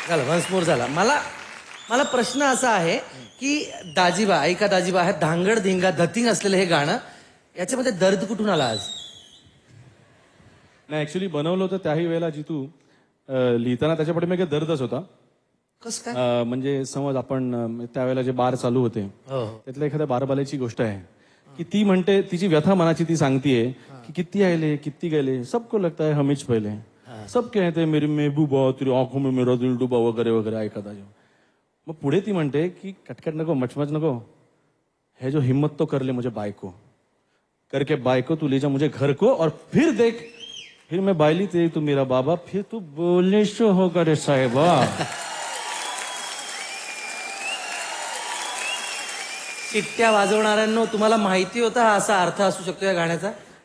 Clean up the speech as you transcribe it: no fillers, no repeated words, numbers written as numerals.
झालं once more झाला. मला मला प्रश्न असा आहे की दाजीबा ऐका दाजीबा हे धांगड धिंगा धतिंग असलेलं हे गाणं याच्यामध्ये दर्द कुठून आला आज? नाही ऍक्च्युली बनवलं होतं त्याही वेळेला जितू लिहिताना त्याच्या पाठीमागे दर्दच होता. कस काय? म्हणजे समज आपण त्यावेळेला जे बार चालू होते हो हो. त्यातल्या एखाद्या बारबाल्याची गोष्ट आहे की ती म्हणते तिची व्यथा मनाची ती सांगतीये की किती आले किती गेले सबको लगता है हमीच पहिले सब कहते हैं मेरी महबूबा तेरी आंखों में मेरा दिल डुबा वगैरे वगैरे ऐकता जो. मग पुढे ती म्हणते की कटकट नको मचमच नको है जो हिम्मत तो कर ले मुझे बायको करके बायको तू ले जा मुझे घर को और फिर देख फिर मैं बायली तेरी तू मेरा बाबा फिर तू बोलने शो होगा रे साहेबा. शिट्ट्या वाजवणाऱ्यांनो तुम्हाला माहिती होता हा असा अर्थ असू शकतो या गाण्याचा?